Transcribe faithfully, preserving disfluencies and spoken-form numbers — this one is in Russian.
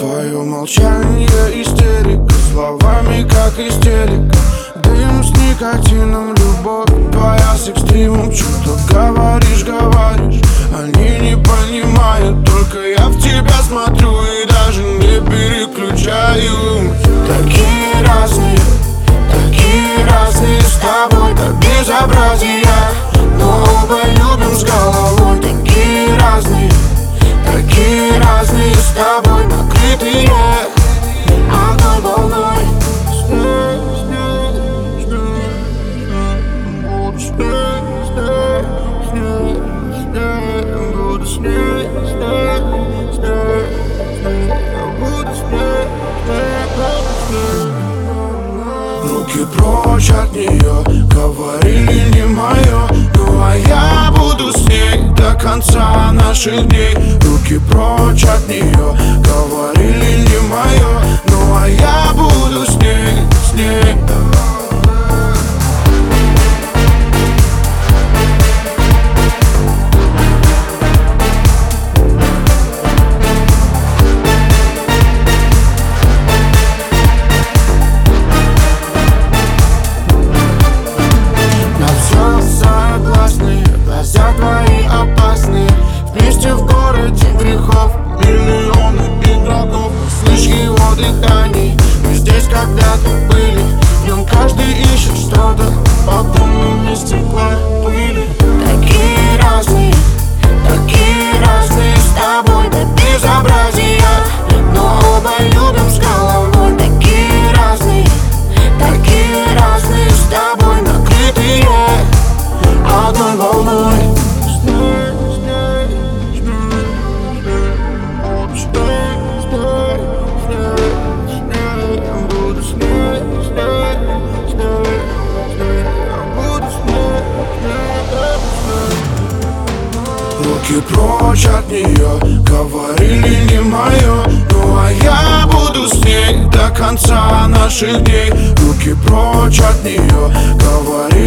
Твое молчание истерика, словами как истерика. Дым с никотином, любовь твоя с экстримом. Что-то говоришь, говоришь, они не понимают. Только я в тебя смотрю и даже не переключаю. Такие разные, такие разные с тобой, как безобразие, но оба любим с головой. Такие разные, такие разные с тобой, накрытые одной волной. Руки прочь от нее, говорили не мое. Ну а я буду с ней до конца наших дней. Руки прочь от нее, говорили не мое. Ну а я буду с ней, с ней. Глаза твои опасные, вместе в городе грехов миллионы игроков. Слышь его дыхание, мы здесь когда-то были. В нем каждый ищет что-то, потом на стекла пыли. Такие разные, такие разные с тобой, до безобразия, но оба любим с головой. Такие разные, такие разные с тобой, накрытые одной волной. Руки прочь от нее, говорили не мое. Ну а я буду с ней до конца наших дней. Руки прочь от нее, говорили